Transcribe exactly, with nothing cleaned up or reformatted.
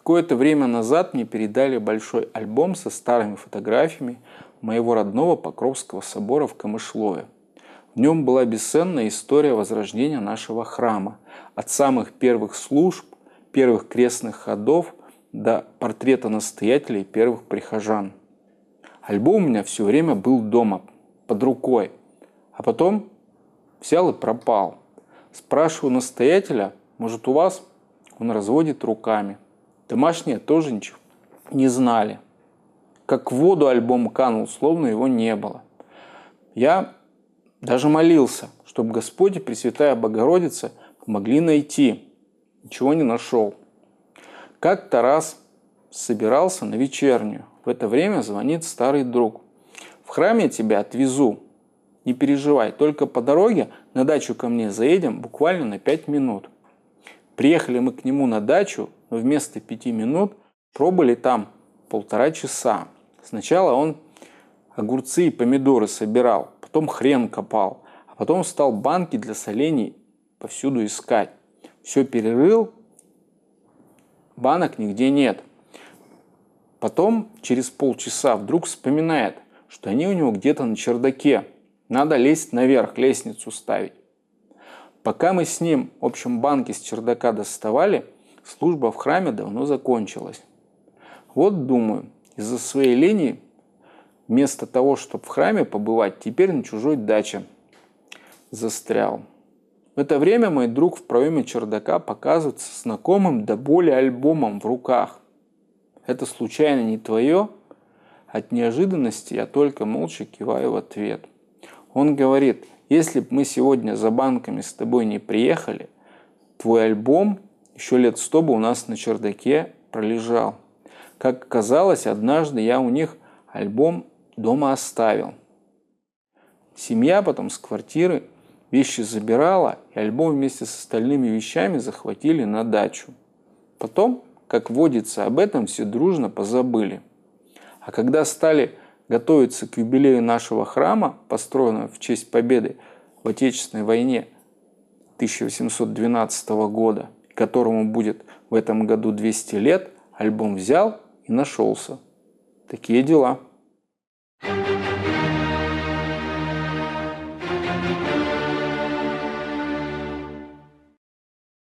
Какое-то время назад мне передали большой альбом со старыми фотографиями моего родного Покровского собора в Камышлове. В нем была бесценная история возрождения нашего храма, от самых первых служб, первых крестных ходов до портрета настоятелей первых прихожан. Альбом у меня все время был дома, под рукой, а потом взял и пропал. Спрашиваю настоятеля, может, у вас? Он разводит руками. Домашние тоже ничего не знали. Как в воду альбом канул, словно его не было. Я даже молился, чтобы Господь и Пресвятая Богородица помогли найти. Ничего не нашел. Как-то раз собирался на вечернюю. В это время звонит старый друг. В храм я тебя отвезу. Не переживай, только по дороге на дачу ко мне заедем буквально на пять минут. Приехали мы к нему на дачу, но вместо пяти минут пробыли там полтора часа. Сначала он огурцы и помидоры собирал, потом хрен копал, а потом стал банки для солений повсюду искать. Все перерыл, банок нигде нет. Потом через полчаса вдруг вспоминает, что они у него где-то на чердаке. Надо лезть наверх, лестницу ставить. Пока мы с ним, в общем, банки с чердака доставали, служба в храме давно закончилась. Вот думаю, из-за своей лени, вместо того, чтобы в храме побывать, теперь на чужой даче застрял. В это время мой друг в проеме чердака показывается с знакомым до боли альбомом в руках. Это случайно не твое? От неожиданности я только молча киваю в ответ. Он говорит, если бы мы сегодня за банками с тобой не приехали, твой альбом еще лет сто бы у нас на чердаке пролежал. Как оказалось, однажды я у них альбом дома оставил. Семья потом с квартиры вещи забирала, и альбом вместе с остальными вещами захватили на дачу. Потом, как водится, об этом все дружно позабыли. А когда стали готовиться к юбилею нашего храма, построенного в честь победы в Отечественной войне тысяча восемьсот двенадцатого года, которому будет в этом году двести лет, альбом взял и нашелся. Такие дела.